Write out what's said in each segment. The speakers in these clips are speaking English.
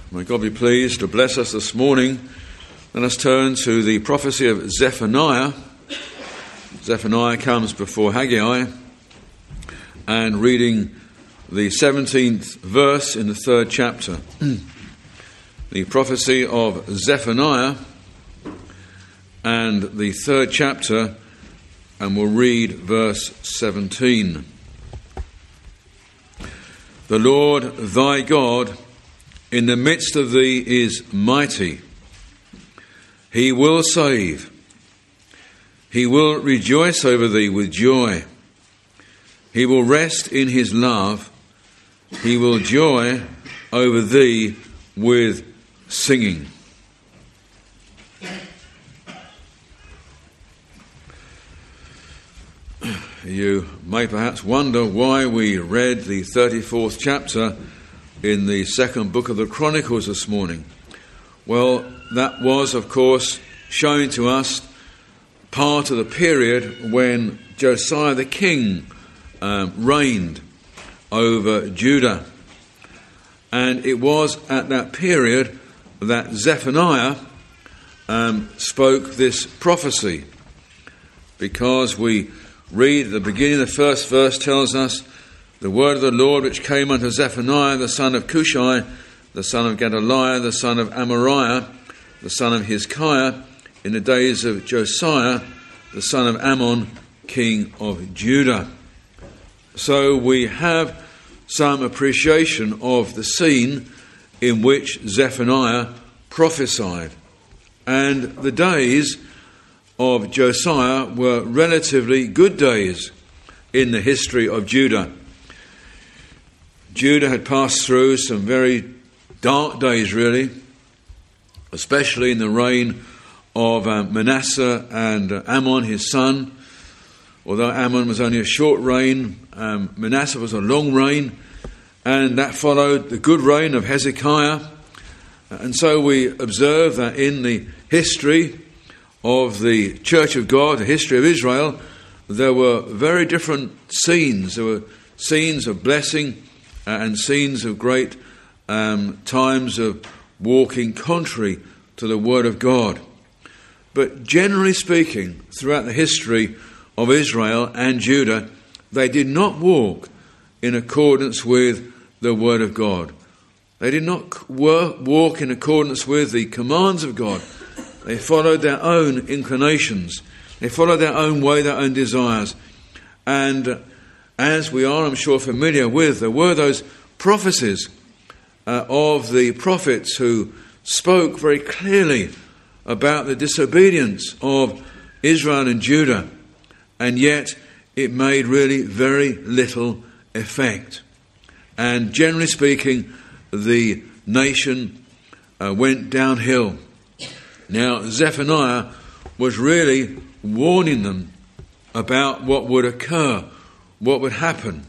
May God be pleased to bless us this morning. Let us turn to the prophecy of Zephaniah. Zephaniah comes before Haggai, and reading the 17th verse in the 3rd chapter. The prophecy of Zephaniah and the 3rd chapter, and we'll read verse 17. The Lord thy God in the midst of thee is mighty. He will save. He will rejoice over thee with joy. He will rest in his love. He will joy over thee with singing. You may perhaps wonder why we read the 34th chapter in the second book of the Chronicles this morning. Well, that was, of course, showing to us part of the period when Josiah the king reigned over Judah. And it was at that period that Zephaniah spoke this prophecy, because we read at the beginning, the first verse tells us, the word of the Lord which came unto Zephaniah, the son of Cushai, the son of Gedaliah, the son of Amariah, the son of Hezekiah, in the days of Josiah, the son of Ammon, king of Judah. So we have some appreciation of the scene in which Zephaniah prophesied. And the days of Josiah were relatively good days in the history of Judah. Judah had passed through some very dark days, really, especially in the reign of Manasseh and Ammon, his son. Although Ammon was only a short reign, Manasseh was a long reign, and that followed the good reign of Hezekiah. And so we observe that in the history of the Church of God, the history of Israel, there were very different scenes. There were scenes of blessing and scenes of great times of walking contrary to the Word of God. But generally speaking, throughout the history of Israel and Judah, they did not walk in accordance with the Word of God. They did not walk in accordance with the commands of God. They followed their own inclinations. They followed their own way, their own desires. And as we are, I'm sure, familiar with, there were those prophecies of the prophets who spoke very clearly about the disobedience of Israel and Judah. And yet it made really very little effect. And generally speaking, the nation went downhill. Now, Zephaniah was really warning them about what would occur, what would happen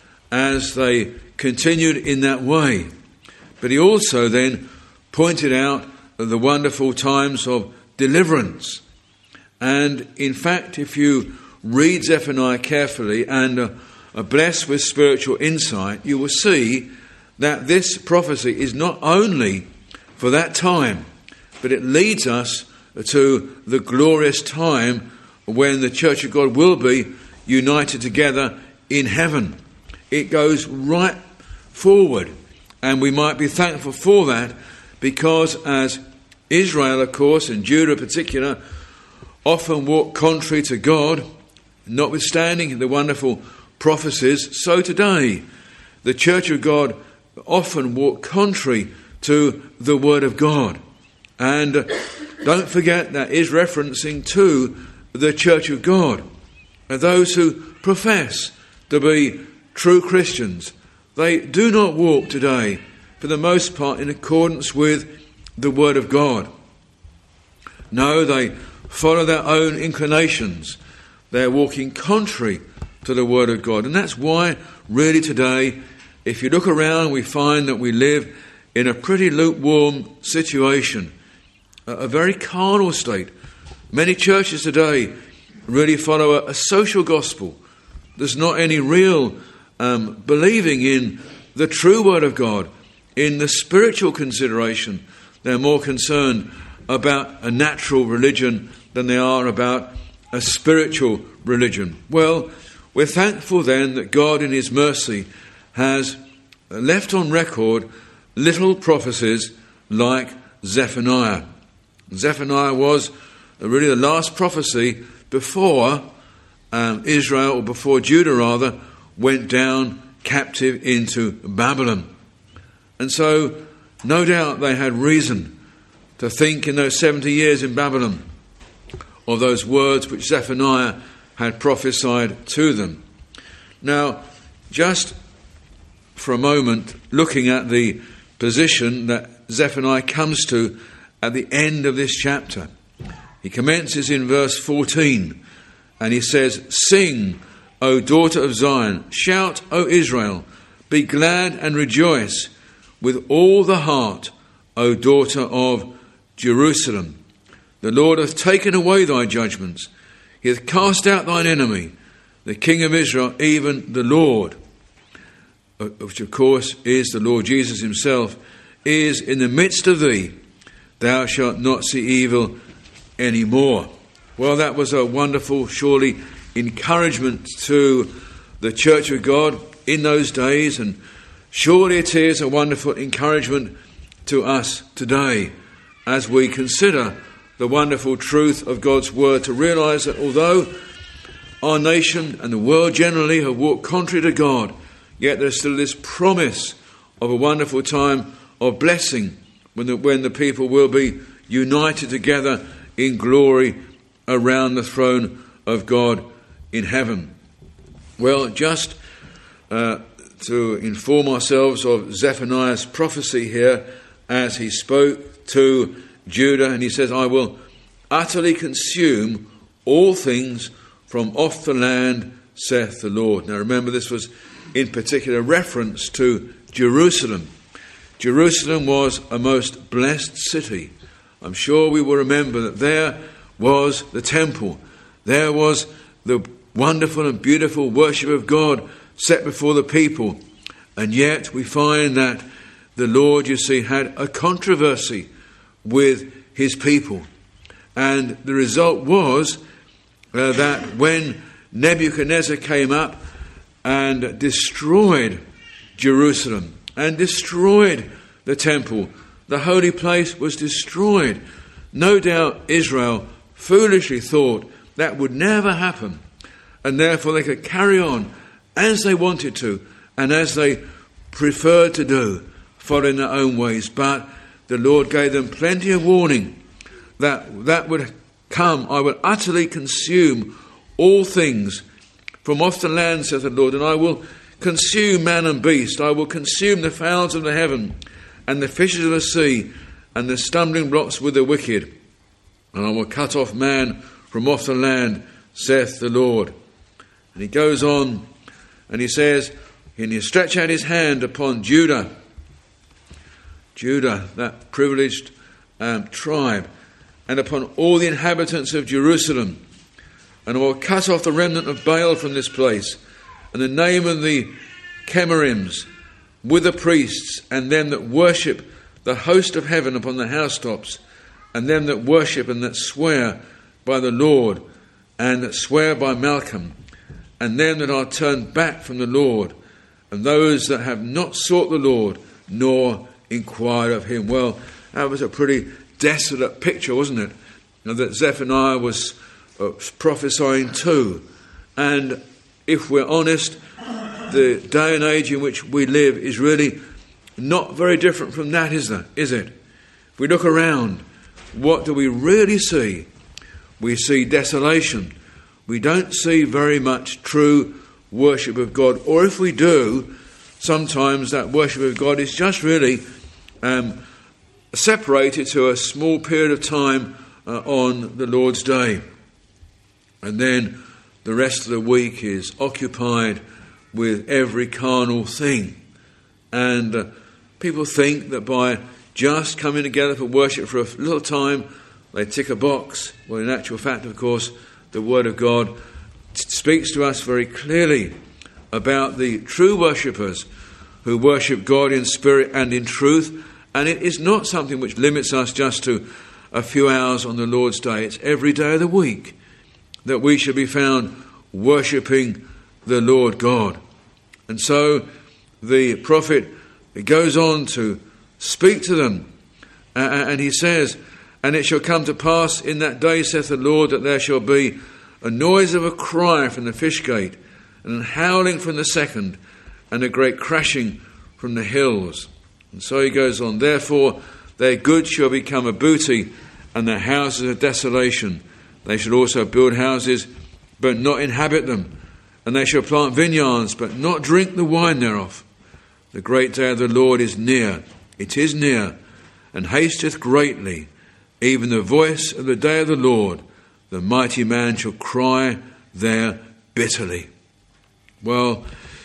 as they continued in that way. But he also then pointed out the wonderful times of deliverance. And in fact, if you read Zephaniah carefully and are blessed with spiritual insight, you will see that this prophecy is not only for that time, but it leads us to the glorious time when the Church of God will be united together in heaven. It goes right forward, and we might be thankful for that, because as Israel, of course, and Judah in particular, often walk contrary to God, notwithstanding the wonderful prophecies, so today the Church of God often walk contrary to the Word of God. And don't forget that is referencing to the Church of God, and those who profess to be true Christians. They do not walk today, for the most part, in accordance with the Word of God. No, they follow their own inclinations. They're walking contrary to the Word of God. And that's why, really today, if you look around, we find that we live in a pretty lukewarm situation, a very carnal state. Many churches today really follow a social gospel. There's not any real believing in the true Word of God in the spiritual consideration. They're more concerned about a natural religion than they are about a spiritual religion. Well, we're thankful then that God in his mercy has left on record little prophecies like Zephaniah. Zephaniah was really the last prophecy before Israel, or before Judah rather, went down captive into Babylon. And so, no doubt they had reason to think in those 70 years in Babylon of those words which Zephaniah had prophesied to them. Now, just for a moment, looking at the position that Zephaniah comes to at the end of this chapter. He commences in verse 14, and he says, "Sing, O daughter of Zion, shout, O Israel, be glad and rejoice with all the heart, O daughter of Jerusalem. The Lord hath taken away thy judgments, he hath cast out thine enemy, the King of Israel, even the Lord," which of course is the Lord Jesus himself, "is in the midst of thee. Thou shalt not see evil any more." Well, that was a wonderful, surely, encouragement to the Church of God in those days, and surely it is a wonderful encouragement to us today as we consider the wonderful truth of God's word, to realise that although our nation and the world generally have walked contrary to God, yet there's still this promise of a wonderful time of blessing when the people will be united together in glory around the throne of God in heaven. Well, just to inform ourselves of Zephaniah's prophecy here as he spoke to Judah, and he says, "I will utterly consume all things from off the land, saith the Lord." Now remember, this was in particular reference to Jerusalem. Jerusalem was a most blessed city. I'm sure we will remember that there was the temple. There was the wonderful and beautiful worship of God set before the people. And yet we find that the Lord, you see, had a controversy with his people. And the result was that when Nebuchadnezzar came up and destroyed Jerusalem and destroyed the temple, the holy place was destroyed. No doubt Israel foolishly thought that would never happen, and therefore they could carry on as they wanted to and as they preferred to do, following their own ways. But the Lord gave them plenty of warning that would come. "I will utterly consume all things from off the land, saith the Lord, and I will consume man and beast. I will consume the fowls of the heaven and the fishes of the sea and the stumbling blocks with the wicked. And I will cut off man from off the land, saith the Lord." And he goes on and he says, and he stretch out his hand upon Judah, that privileged tribe, and upon all the inhabitants of Jerusalem. And I will cut off the remnant of Baal from this place, and the name of the Chemarims, with the priests, and them that worship the host of heaven upon the housetops, and them that worship and that swear by the Lord, and that swear by Malcolm, and them that are turned back from the Lord, and those that have not sought the Lord, nor inquired of him. Well, that was a pretty desolate picture, wasn't it? That Zephaniah was prophesying to. And if we're honest, the day and age in which we live is really not very different from that, is it? If we look around, what do we really see? We see desolation. We don't see very much true worship of God. Or if we do, sometimes that worship of God is just really separated to a small period of time on the Lord's Day. And then the rest of the week is occupied with every carnal thing. And people think that by just coming together for worship for a little time, they tick a box. Well, in actual fact, of course, the Word of God speaks to us very clearly about the true worshippers who worship God in spirit and in truth. And it is not something which limits us just to a few hours on the Lord's Day. It's every day of the week that we should be found worshipping the Lord God. And so the prophet goes on to speak to them, and he says, "And it shall come to pass in that day, saith the Lord, that there shall be a noise of a cry from the fish gate, and a howling from the second, and a great crashing from the hills." And so he goes on, "Therefore their goods shall become a booty, and their houses a desolation. They shall also build houses, but not inhabit them. And they shall plant vineyards, but not drink the wine thereof. The great day of the Lord is near. It is near, and hasteth greatly. Even the voice of the day of the Lord. The mighty man shall cry there bitterly." Well,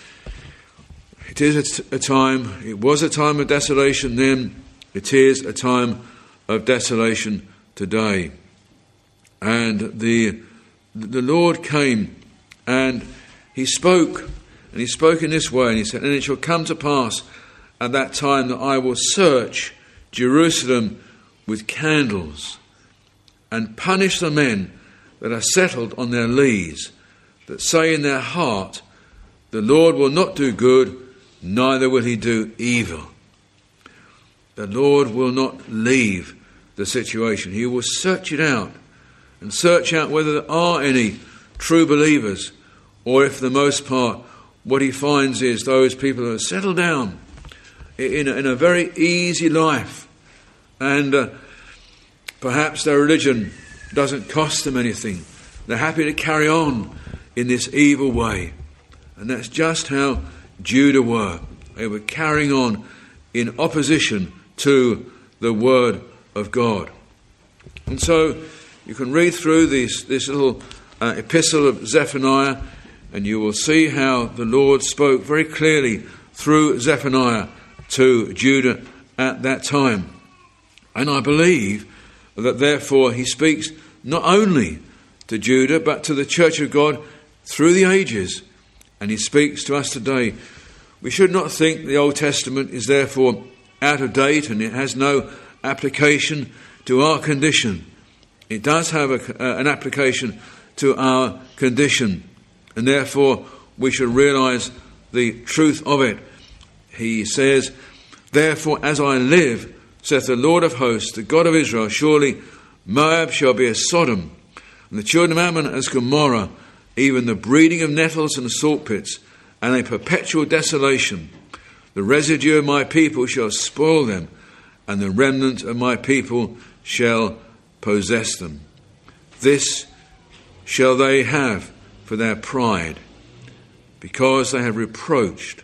it is a time, it was a time of desolation then. It is a time of desolation today. And the Lord came and he spoke, and he spoke in this way, and he said, "And it shall come to pass at that time that I will search Jerusalem with candles, and punish the men that are settled on their lees, that say in their heart, the Lord will not do good, neither will he do evil." The Lord will not leave the situation. He will search it out, and search out whether there are any true believers, or if for the most part what he finds is those people who have settled down in a very easy life, and perhaps their religion doesn't cost them anything. They're happy to carry on in this evil way. And that's just how Judah were. They were carrying on in opposition to the word of God. And so you can read through this little epistle of Zephaniah, and you will see how the Lord spoke very clearly through Zephaniah to Judah at that time. And I believe that therefore he speaks not only to Judah, but to the church of God through the ages. And he speaks to us today. We should not think the Old Testament is therefore out of date and it has no application to our condition. It does have an application to our condition, and therefore we should realise the truth of it. He says, "Therefore as I live, saith the Lord of hosts, the God of Israel, surely Moab shall be as Sodom, and the children of Ammon as Gomorrah, even the breeding of nettles and salt pits, and a perpetual desolation. The residue of my people shall spoil them, and the remnant of my people shall possess them. This shall they have for their pride, because they have reproached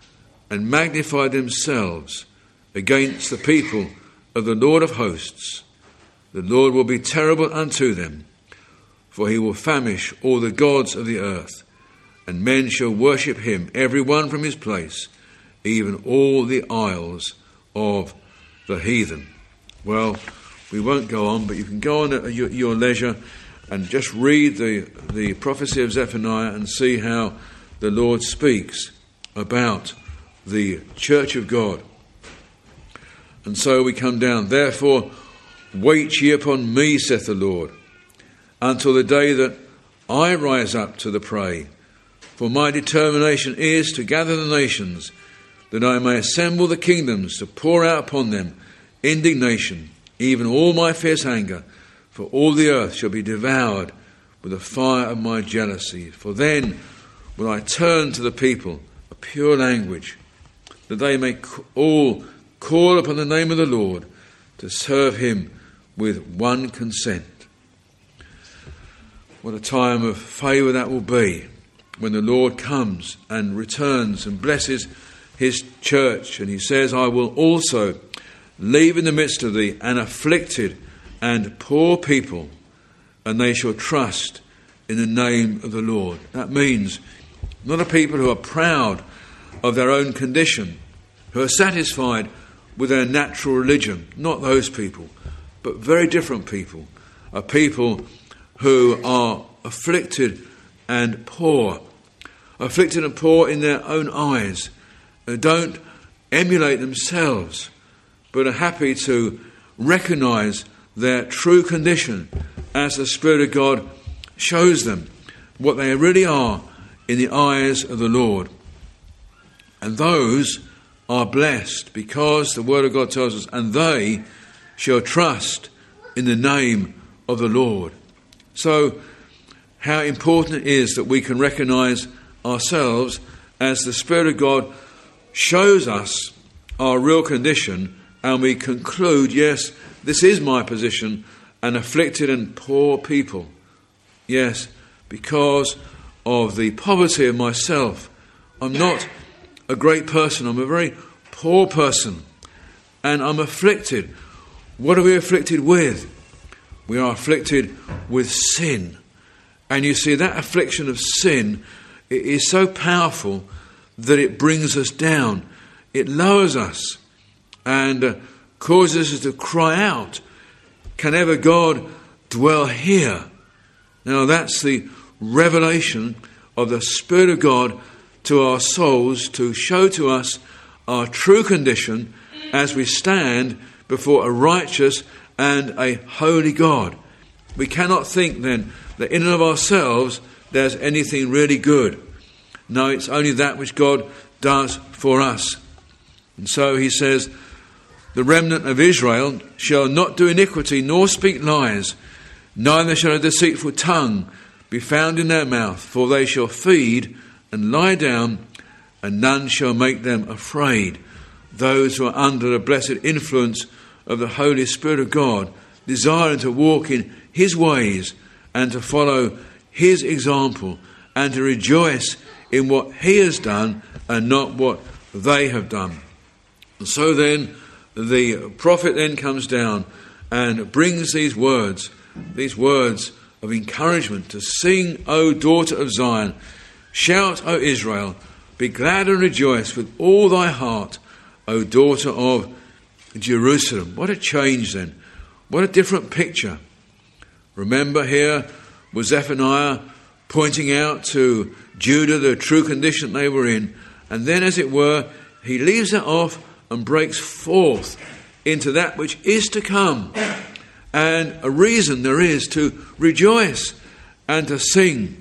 and magnified themselves against the people of the Lord of hosts. The Lord will be terrible unto them, for he will famish all the gods of the earth, and men shall worship him, every one from his place, even all the isles of the heathen." Well, we won't go on, but you can go on at your leisure and just read the prophecy of Zephaniah and see how the Lord speaks about the church of God. And so we come down. "Therefore wait ye upon me, saith the Lord, until the day that I rise up to the prey. For my determination is to gather the nations, that I may assemble the kingdoms, to pour out upon them indignation, even all my fierce anger, for all the earth shall be devoured with the fire of my jealousy. For then will I turn to the people a pure language, that they may all call upon the name of the Lord, to serve him with one consent." What a time of favour that will be when the Lord comes and returns and blesses his church. And he says, "I will also leave in the midst of thee an afflicted and poor people, and they shall trust in the name of the Lord." That means not a people who are proud of their own condition, who are satisfied with their natural religion. Not those people, but very different people. A people who are afflicted and poor. Afflicted and poor in their own eyes, don't emulate themselves, but are happy to recognize their true condition as the Spirit of God shows them what they really are in the eyes of the Lord. And those are blessed, because the Word of God tells us, and they shall trust in the name of the Lord. So how important it is that we can recognize ourselves as the Spirit of God shows us our real condition, and we conclude, yes, this is my position, an afflicted and poor people. Yes, because of the poverty of myself. I'm not a great person, I'm a very poor person, and I'm afflicted. What are we afflicted with? We are afflicted with sin. And you see, that affliction of sin is so powerful that it brings us down. It lowers us and causes us to cry out, can ever God dwell here? Now that's the revelation of the Spirit of God to our souls, to show to us our true condition as we stand before a righteous and a holy God. We cannot think then that in and of ourselves there's anything really good. No, it's only that which God does for us. And so he says, the remnant of Israel shall not do iniquity nor speak lies, neither shall a deceitful tongue be found in their mouth, for they shall feed and lie down, and none shall make them afraid. Those who are under the blessed influence of the Holy Spirit of God, desiring to walk in his ways and to follow his example and to rejoice in what he has done and not what they have done. And so then the prophet then comes down and brings these words of encouragement to sing, O daughter of Zion. Shout, O Israel, be glad and rejoice with all thy heart, O daughter of Jerusalem. What a change then. What a different picture. Remember, here was Zephaniah pointing out to Judah the true condition they were in, and then, as it were, he leaves that off and breaks forth into that which is to come, and a reason there is to rejoice and to sing.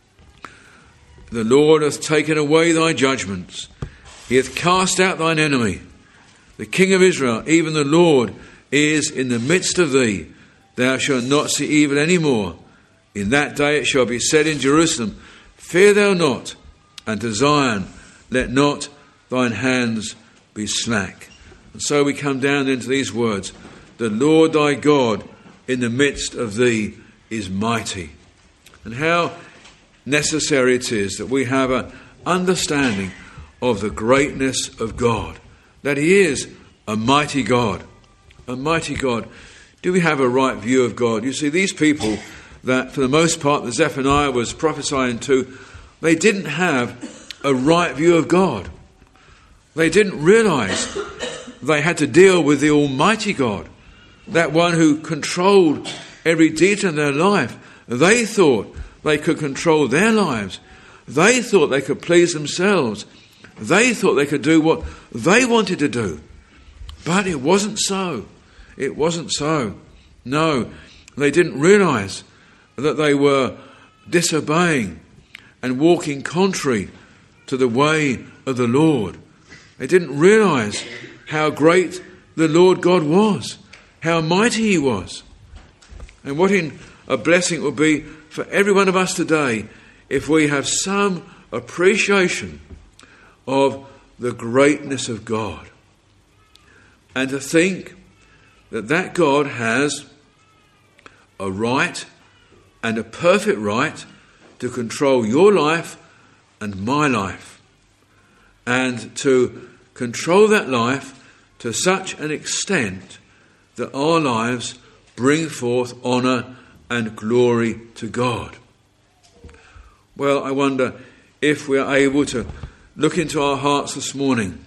The Lord hath taken away thy judgments. He hath cast out thine enemy. The King of Israel, even the Lord, is in the midst of thee. Thou shalt not see evil any more. In that day it shall be said in Jerusalem, fear thou not, and to Zion, let not thine hands be slack. And so we come down into these words, the Lord thy God in the midst of thee is mighty. And how necessary it is that we have an understanding of the greatness of God, that he is a mighty God. A mighty God. Do we have a right view of God? You see, these people that for the most part that Zephaniah was prophesying to, they didn't have a right view of God. They didn't realize they had to deal with the Almighty God, that one who controlled every detail of their life. They thought they could control their lives. They thought they could please themselves. They thought they could do what they wanted to do. But it wasn't so. It wasn't so. No, they didn't realize that they were disobeying and walking contrary to the way of the Lord. They didn't realize how great the Lord God was, how mighty he was. And what a blessing it would be for every one of us today if we have some appreciation of the greatness of God, and to think that God has a right and a perfect right to control your life and my life, and to control that life to such an extent that our lives bring forth honour and glory to God. Well, I wonder if we are able to look into our hearts this morning,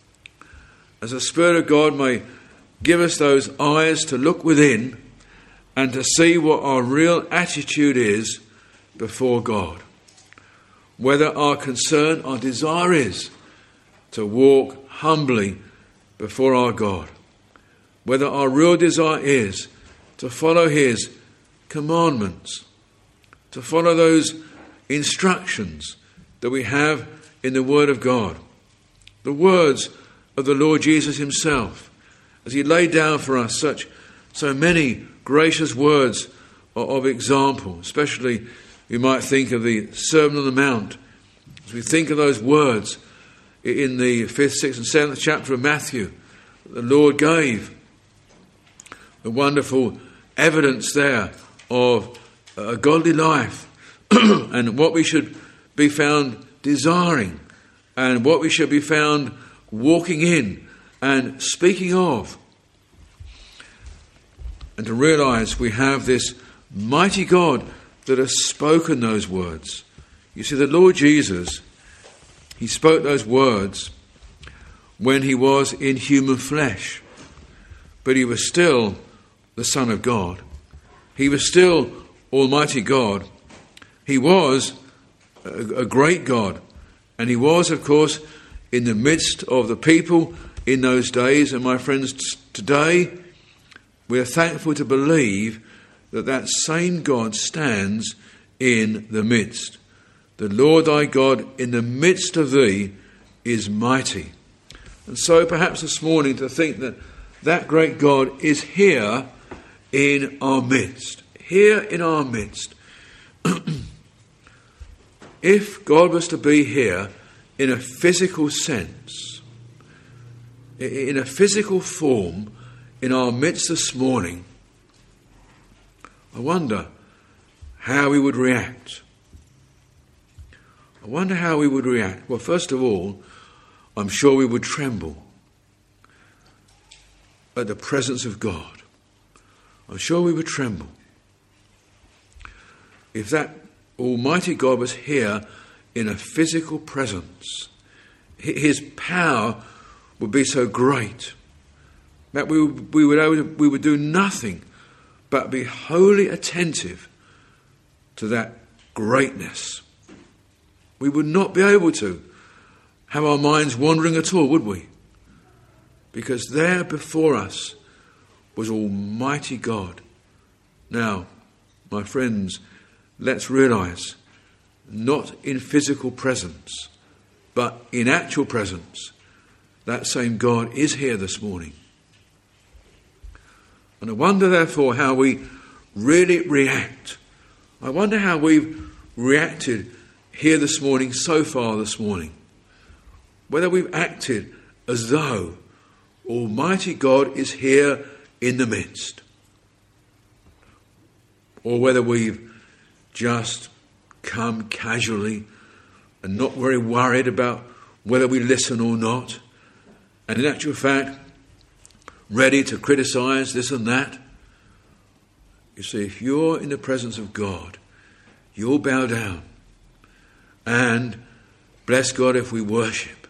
as the Spirit of God may give us those eyes to look within and to see what our real attitude is before God. Whether our concern, our desire is to walk humbly before our God. Whether our real desire is to follow his commandments, to follow those instructions that we have in the Word of God, the words of the Lord Jesus himself, as he laid down for us so many gracious words of example. Especially we might think of the Sermon on the Mount, as we think of those words in the 5th, 6th and 7th chapter of Matthew that the Lord gave, the wonderful evidence there of a godly life and what we should be found desiring and what we should be found walking in and speaking of. And to realise we have this mighty God that has spoken those words. You see, the Lord Jesus, he spoke those words when he was in human flesh, but he was still the Son of God. He was still Almighty God. He was a great God, and he was, of course, in the midst of the people in those days. And my friends, today we are thankful to believe that that same God stands in the midst. The Lord thy God in the midst of thee is mighty. And so perhaps this morning to think that that great God is here in our midst. Here in our midst. If God was to be here in a physical sense, in a physical form in our midst this morning, I wonder how we would react. I wonder how we would react. Well, first of all, I'm sure we would tremble at the presence of God. I'm sure we would tremble. If that Almighty God was here in a physical presence, his power would be so great that we would do nothing but be wholly attentive to that greatness. We would not be able to have our minds wandering at all, would we? Because there before us was Almighty God. Now, my friends, let's realise, not in physical presence, but in actual presence, that same God is here this morning. And I wonder, therefore, how we really react. I wonder how we've reacted here this morning, so far this morning. Whether we've acted as though Almighty God is here in the midst. Or whether we've just come casually and not very worried about whether we listen or not. And in actual fact, ready to criticise this and that. You see, if you're in the presence of God, you'll bow down and bless God if we worship.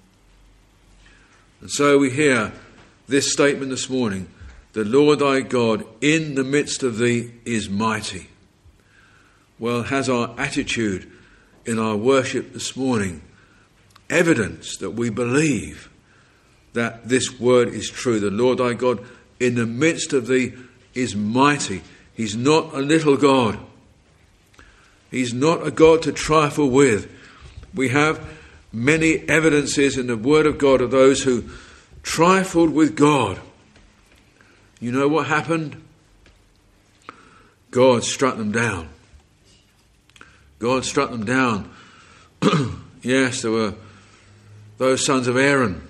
And so we hear this statement this morning, the Lord thy God in the midst of thee is mighty. Well, has our attitude in our worship this morning evidence that we believe that this word is true? The Lord thy God in the midst of thee is mighty. He's not a little God. He's not a God to trifle with. We have many evidences in the Word of God of those who trifled with God. You know what happened? God struck them down. God struck them down. Yes, there were those sons of Aaron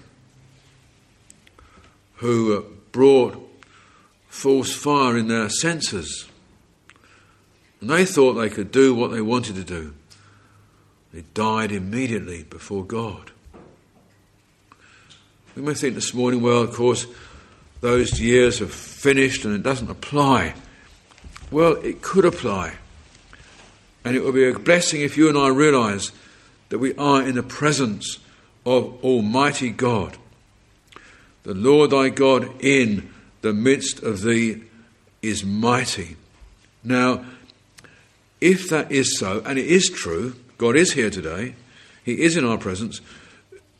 who brought false fire in their censers. And they thought they could do what they wanted to do. They died immediately before God. We may think this morning, well, of course, those years have finished and it doesn't apply. Well, it could apply. And it would be a blessing if you and I realise that we are in the presence of Almighty God. The Lord thy God in the midst of thee is mighty. Now, if that is so, and it is true, God is here today, he is in our presence,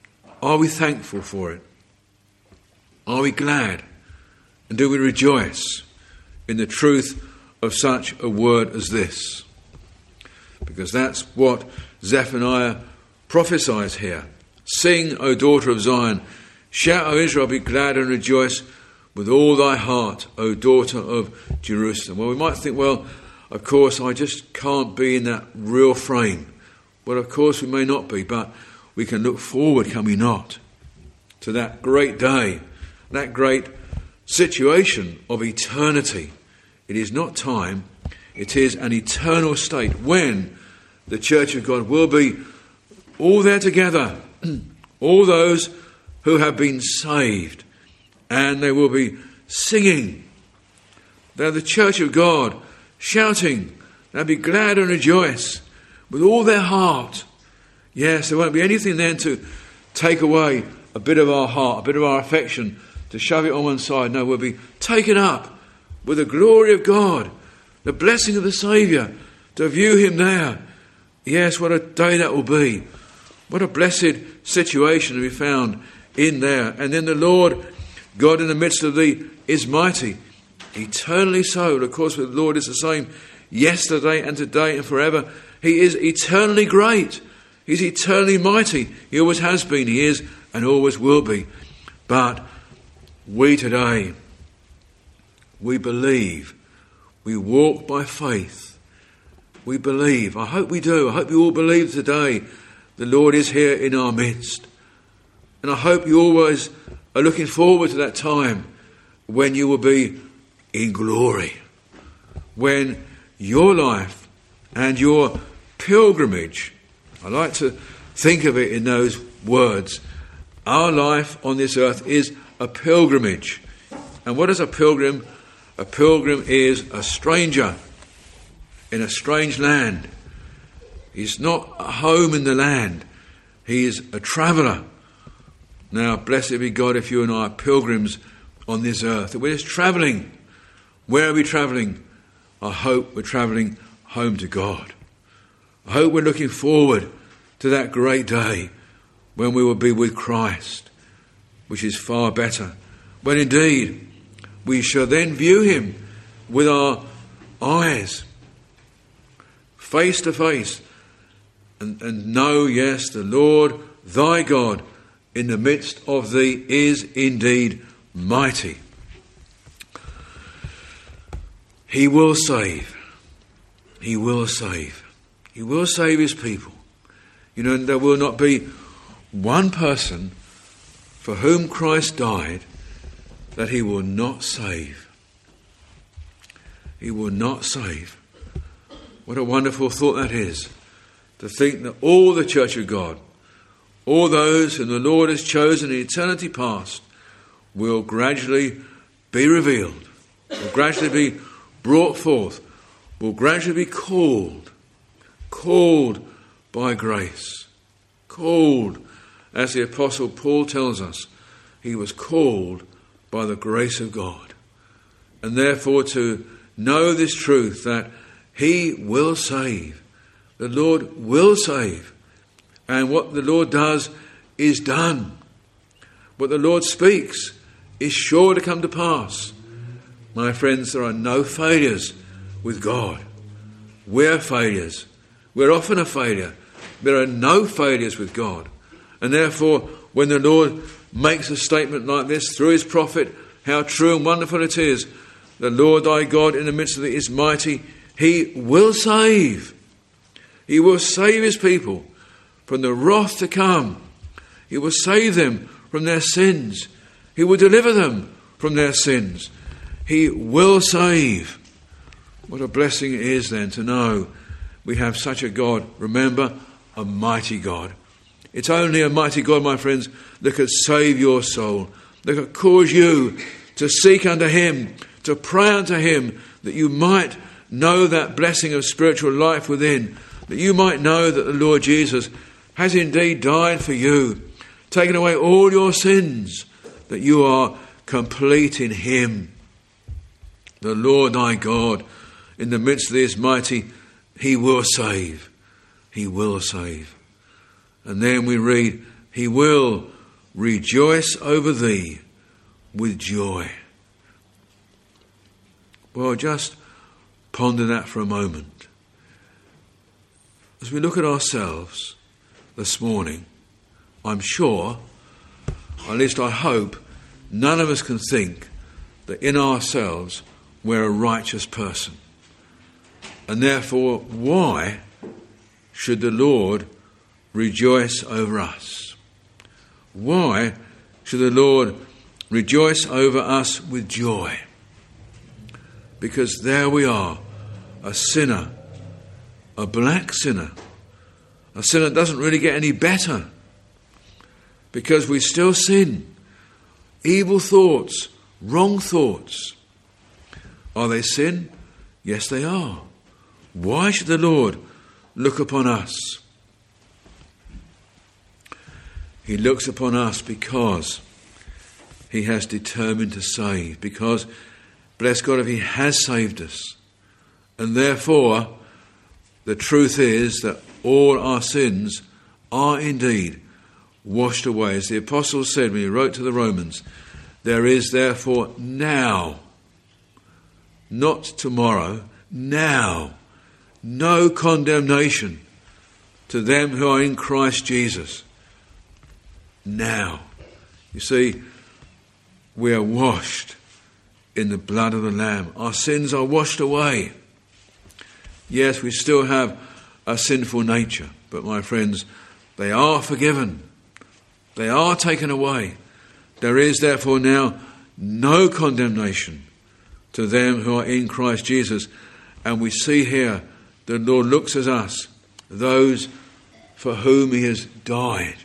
are we thankful for it? Are we glad? And do we rejoice in the truth of such a word as this? Because that's what Zephaniah prophesies here. Sing, O daughter of Zion. Shout, O Israel, be glad and rejoice with all thy heart, O daughter of Jerusalem. Well, we might think, well, of course, I just can't be in that real frame. Well, of course, we may not be, but we can look forward, can we not, to that great day, that great situation of eternity. It is not time, it is an eternal state when the Church of God will be all there together, all those who have been saved, and they will be singing. They're the Church of God, shouting, they'll be glad and rejoice with all their heart. Yes, there won't be anything then to take away a bit of our heart, a bit of our affection, to shove it on one side. No, we'll be taken up with the glory of God, the blessing of the Saviour, to view him there. Yes, what a day that will be. What a blessed situation to be found in there. And then the Lord, God in the midst of thee, is mighty, eternally so. And of course, the Lord is the same yesterday and today and forever. He is eternally great. He's eternally mighty. He always has been, he is, and always will be. But we today, we believe, we walk by faith. We believe. I hope we do. I hope you all believe today the Lord is here in our midst. And I hope you always are looking forward to that time when you will be in glory. When your life and your pilgrimage, I like to think of it in those words, our life on this earth is a pilgrimage. And what is a pilgrim? A pilgrim is a stranger in a strange land. He's not at home in the land. He is a traveller. Now, blessed be God if you and I are pilgrims on this earth. We're just travelling. Where are we travelling? I hope we're travelling home to God. I hope we're looking forward to that great day when we will be with Christ, which is far better. When indeed we shall then view him with our eyes, face to face, and know, yes, the Lord thy God in the midst of thee is indeed mighty. He will save. He will save. He will save his people. You know, there will not be one person for whom Christ died that he will not save. He will not save. What a wonderful thought that is, to think that all the Church of God, all those whom the Lord has chosen in eternity past, will gradually be revealed, will gradually be brought forth, will gradually be called by grace, called, as the Apostle Paul tells us, he was called by the grace of God. And therefore to know this truth that he will save, the Lord will save, and what the Lord does is done. What the Lord speaks is sure to come to pass. My friends, there are no failures with God. We're failures. We're often a failure. There are no failures with God. And therefore, when the Lord makes a statement like this through his prophet, how true and wonderful it is. The Lord thy God in the midst of thee is mighty. He will save. He will save his people from the wrath to come. He will save them from their sins. He will deliver them from their sins. He will save. What a blessing it is then to know we have such a God. Remember, a mighty God. It's only a mighty God, my friends, that could save your soul, that could cause you to seek unto him, to pray unto him, that you might know that blessing of spiritual life within, that you might know that the Lord Jesus has indeed died for you, taken away all your sins, that you are complete in him. The Lord thy God, in the midst of this mighty, he will save. He will save. And then we read, he will rejoice over thee with joy. Well, just ponder that for a moment. As we look at ourselves this morning, I'm sure, at least I hope, none of us can think that in ourselves we're a righteous person. And therefore, why should the Lord rejoice over us? Why should the Lord rejoice over us with joy? Because there we are, a sinner, a black sinner, a sinner that doesn't really get any better, because we still sin. Evil thoughts, wrong thoughts. Are they sin? Yes, they are. Why should the Lord look upon us? He looks upon us because he has determined to save, because, bless God, if he has saved us, and therefore the truth is that all our sins are indeed washed away. As the apostle said when he wrote to the Romans, there is therefore now, not tomorrow, now, no condemnation to them who are in Christ Jesus. Now. You see, we are washed in the blood of the Lamb. Our sins are washed away. Yes, we still have a sinful nature, but my friends, they are forgiven. They are taken away. There is therefore now no condemnation to them who are in Christ Jesus. And we see here the Lord looks at us, those for whom he has died,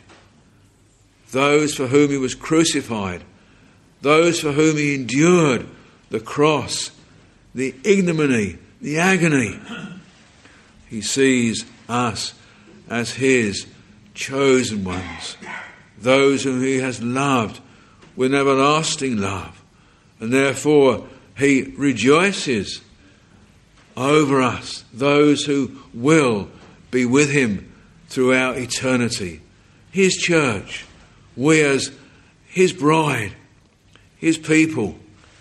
those for whom he was crucified, those for whom he endured the cross, the ignominy, the agony. He sees us as his chosen ones, those whom he has loved with an everlasting love, and therefore he rejoices over us, those who will be with him throughout eternity. His church, we as his bride, his people.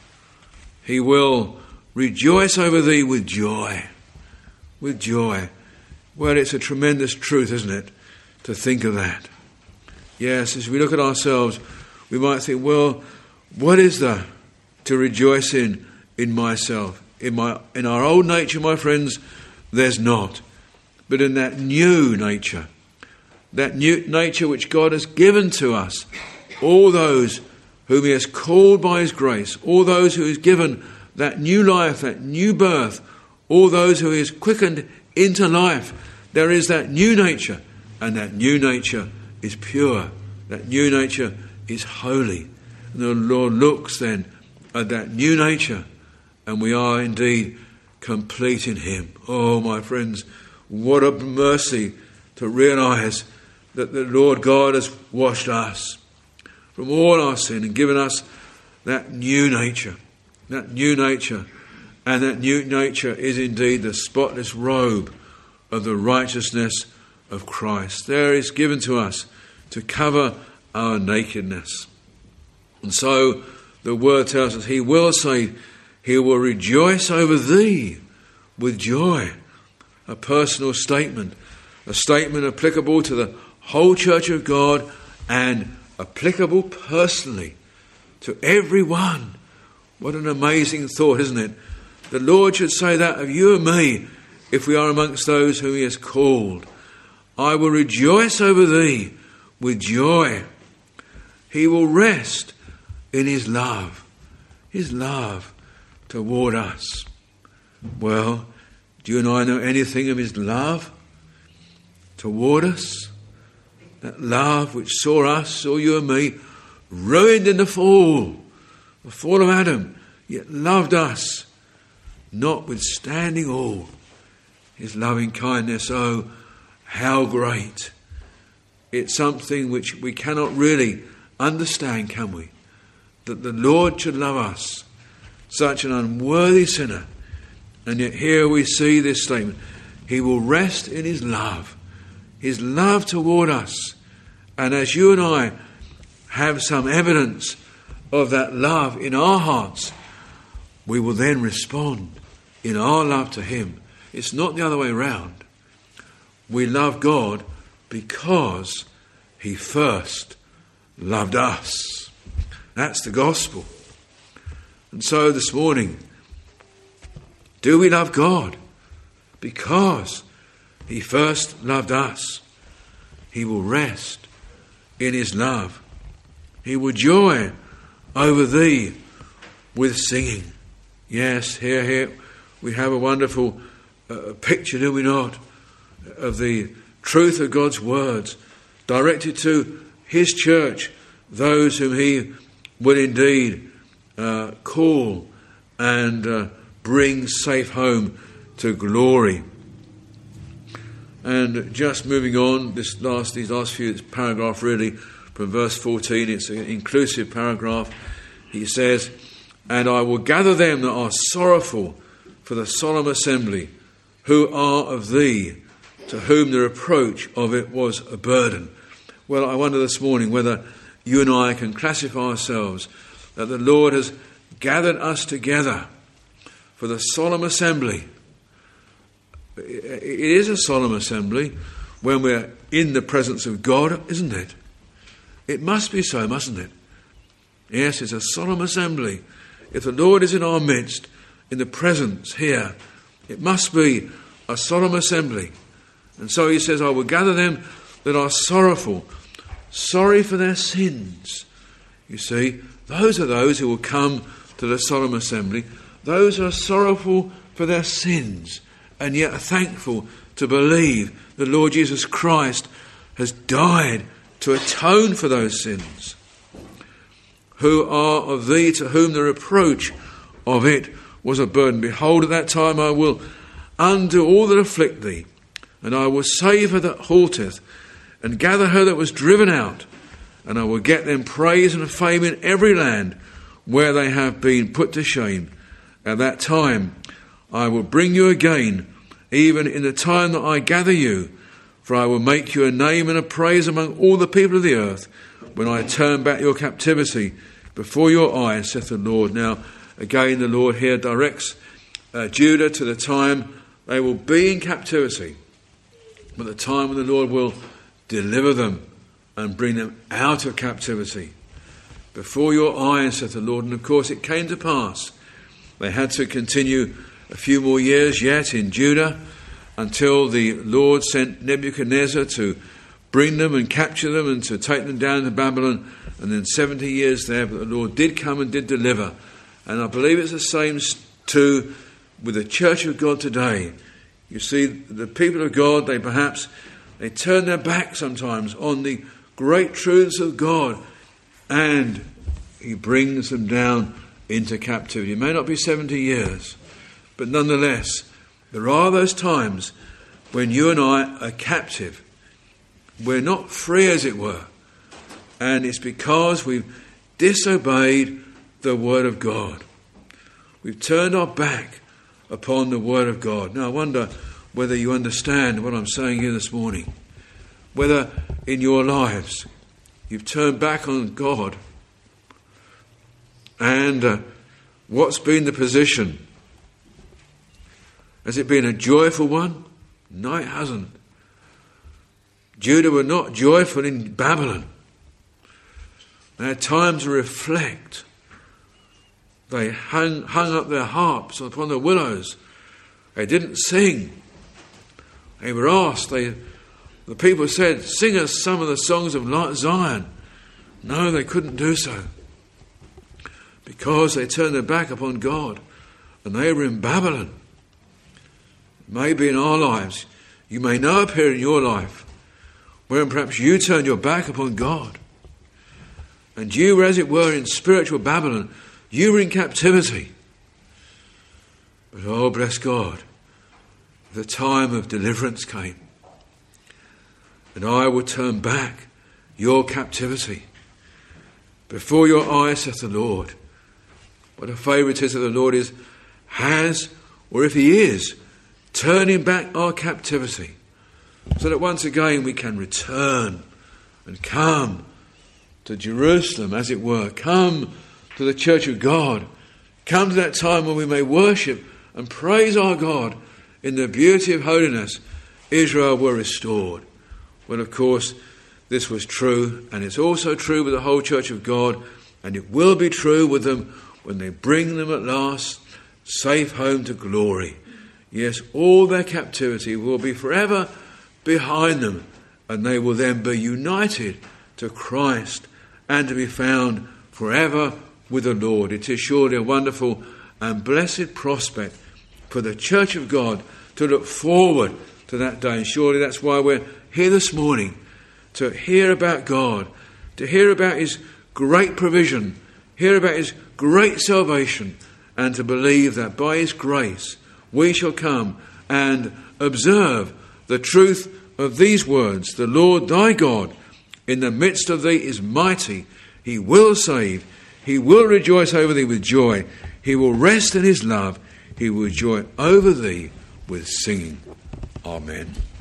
He will rejoice over thee with joy. With joy. Well, it's a tremendous truth, isn't it, to think of that. Yes, as we look at ourselves, we might think, well, what is there to rejoice in myself? In our old nature, my friends, there's not. But in that new nature which God has given to us, all those whom he has called by his grace, all those who he has given that new life, that new birth, all those who he has quickened into life, there is that new nature, and that new nature is pure. That new nature is holy. And the Lord looks then at that new nature, and we are indeed complete in him. Oh, my friends, what a mercy to realise that the Lord God has washed us from all our sin and given us that new nature. That new nature. And that new nature is indeed the spotless robe of the righteousness of Christ. There is given to us to cover our nakedness. And so the word tells us he will say, he will rejoice over thee with joy. A personal statement. A statement applicable to the whole church of God and applicable personally to everyone. What an amazing thought, isn't it? The Lord should say that of you and me if we are amongst those whom he has called. I will rejoice over thee with joy. He will rest in his love toward us. Well, do you and I know anything of his love toward us? That love which saw you and me, ruined in the fall of Adam, yet loved us, notwithstanding all. His loving kindness, oh, how great. It's something which we cannot really understand, can we? That the Lord should love us, such an unworthy sinner. And yet here we see this statement. He will rest in his love toward us. And as you and I have some evidence of that love in our hearts, we will then respond in our love to him. It's not the other way around. We love God because he first loved us. That's the gospel. And so this morning, do we love God? Because he first loved us. He will rest in his love. He will joy over thee with singing. Yes, here we have a wonderful picture, do we not, of the truth of God's words directed to his church, those whom he will indeed call and bring safe home to glory. And just moving on, these last few paragraph really, from verse 14, it's an inclusive paragraph. He says, "And I will gather them that are sorrowful for the solemn assembly, who are of thee, to whom the reproach of it was a burden." Well, I wonder this morning whether you and I can classify ourselves that the Lord has gathered us together for the solemn assembly. It is a solemn assembly when we're in the presence of God, isn't it? It must be so, mustn't it? Yes, it's a solemn assembly. If the Lord is in our midst, in the presence here, it must be a solemn assembly. And so he says, "I will gather them that are sorrowful," sorry for their sins. You see, those are those who will come to the solemn assembly. Those who are sorrowful for their sins and yet are thankful to believe the Lord Jesus Christ has died to atone for those sins. "Who are of thee, to whom the reproach of it was a burden. Behold, at that time I will undo all that afflict thee, and I will save her that halteth, and gather her that was driven out, and I will get them praise and fame in every land where they have been put to shame. At that time I will bring you again, even in the time that I gather you, for I will make you a name and a praise among all the people of the earth, when I turn back your captivity before your eyes, saith the Lord." Now, again, the Lord here directs Judah to the time they will be in captivity, but the time when the Lord will deliver them and bring them out of captivity. Before your eyes, saith the Lord. And of course it came to pass. They had to continue a few more years yet in Judah until the Lord sent Nebuchadnezzar to bring them and capture them and to take them down to Babylon, and then 70 years there. But the Lord did come and did deliver. And I believe it's the same too with the church of God today. You see, the people of God, they turn their back sometimes on the great truths of God, and he brings them down into captivity. It may not be 70 years, but nonetheless, there are those times when you and I are captive. We're not free, as it were. And it's because we've disobeyed the word of God. We've turned our back upon the word of God. Now, I wonder whether you understand what I'm saying here this morning. Whether in your lives you've turned back on God, and what's been the position? Has it been a joyful one? No, it hasn't. Judah were not joyful in Babylon. They had time to reflect. They hung up their harps upon the willows. They didn't sing. They were asked, the people said, "Sing us some of the songs of Zion." No, they couldn't do so, because they turned their back upon God and they were in Babylon. Maybe in our lives, you may know a period in your life when perhaps you turned your back upon God, and you were, as it were, in spiritual Babylon. You were in captivity. But oh, bless God, the time of deliverance came. And I will turn back your captivity before your eyes, saith the Lord. What a favoritism the Lord has, or if he is, turning back our captivity, so that once again we can return and come to Jerusalem, as it were. Come to the church of God. Come to that time when we may worship and praise our God in the beauty of holiness. Israel were restored. Well, of course, this was true, and it's also true with the whole church of God, and it will be true with them when they bring them at last safe home to glory. Yes, all their captivity will be forever behind them, and they will then be united to Christ and to be found forever with the Lord. It is surely a wonderful and blessed prospect for the church of God to look forward to that day. And surely that's why we're here this morning, to hear about God, to hear about his great provision, hear about his great salvation, and to believe that by his grace we shall come and observe the truth of these words. The Lord thy God in the midst of thee is mighty. He will save. He will rejoice over thee with joy. He will rest in his love. He will joy over thee with singing. Amen.